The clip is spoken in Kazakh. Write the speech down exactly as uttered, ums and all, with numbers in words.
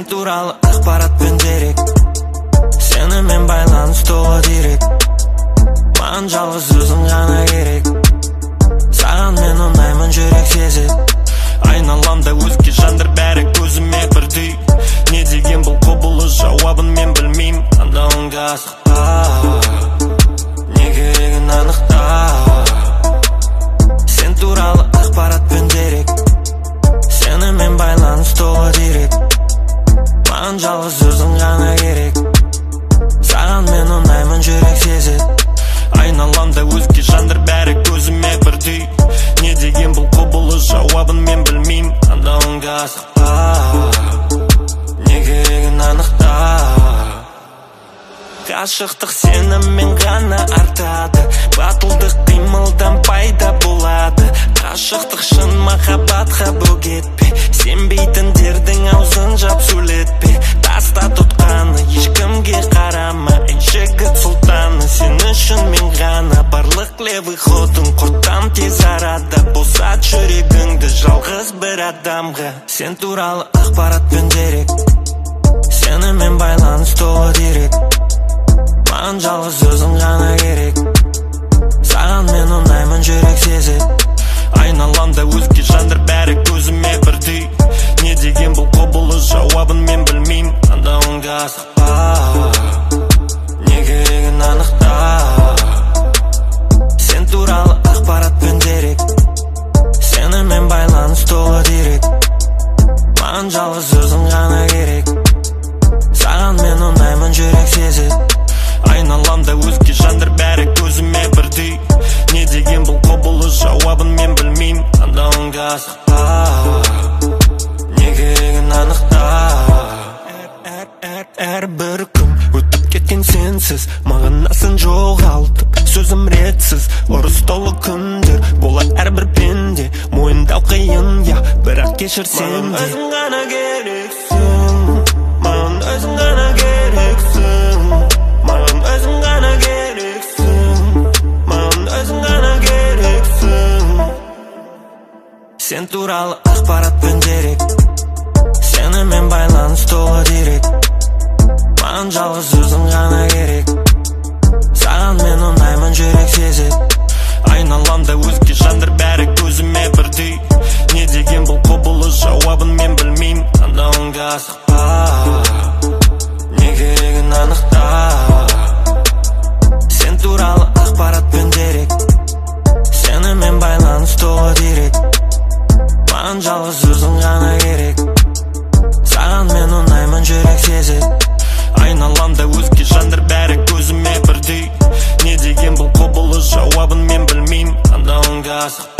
туралы ақпарат пен дерек, сенімен байланыс толы дерек. Маған жалғыз өзің ғана керек, саған мен ұнаймын жүрек сезет. Айналамда өзге жандар бәрі көзіме бірдей. Не деген бұл құбылыс, жауабын мен білмейм. Андауыңда асықпа, не керегін анықта. Сен туралы ақпарат пен дерек, сенімен байланыс толы дерек. Маған жалғыз өзің ғана керек, саған мен ұнаймын жүрек сезет. Айналамда өзге жандар бәрі көзіме бірдей. Не деген бұл құбылыс, жауабын мен білмейм. Андауыңда асықпа, не керегін анықта. Ғашықтық сенімен ғана артады, батылдық қимылдан пайда болады. Ғашықтық шын махаббатқа бөгетпе, сенбейтіндердің аузын жап сөйлетпе. Таста тұтқаны ешкімге қарама, ей жігіт сұлтаны, сен үшін мен ғана. Барлық левый ходың құрттан тез арада, босат жүрегіңді жалғыз бір адамға. Сен туралы ақпарат пен дерек, сенімен байланыс толы дерек. Маған жалғыз өзің ғана керек, саған мен ұнаймын жүрек сезет. Айналамда өзге жандар бәрі көзіме бірдей. Не деген бұл құбылыс, жауабын мен білмейм. Андауыңда асықпа, не керегін анықта. Сен туралы ақпарат пен дерек, сенімен байланыс толы дерек. Маған жалғыз өзің ғана керек, саған мен ұнаймын жүрек сезет. Айналамда өзге жандар бәрі көзіме бірдей. Не деген бұл құбылыс, жауабын мен білмейм. Андауыңда асықпа, не керегін анықта. Әрбір күн өтіп кеткен сенсіз, мағынасын жоғалтып сөзім ретсіз. Ұрыс толы күндер болады әрбір пенде, мойындау қиын, я бірақ кешірсем де. Маған өзің ғана керексің, маған өзің ғана керексің. Маған өзің ғана керексің, маған өзің ғана керексің. Сен туралы ақпарат пен дерек, сенімен байланыс толы дерек. Маған жалғыз өзің ғана керек, саған мен ұнаймын жүрек сезет. Айналамда өзге жандар бәрі көзіме бірдей. Не деген бұл құбылыс, жауабын мен білмейм. Андауыңда асықпа, не керегін анықта. Сен туралы ақпарат пен дерек, сенімен байланыс толы дерек. Маған жалғыз өзің ғана керек, саған мен ұнаймын жүрек сезет. Айналамда өзге жандар бәрі көзіме бірдей. Не деген бұл құбылыс, жауабын мен білмейм. Андауыңда асықпа.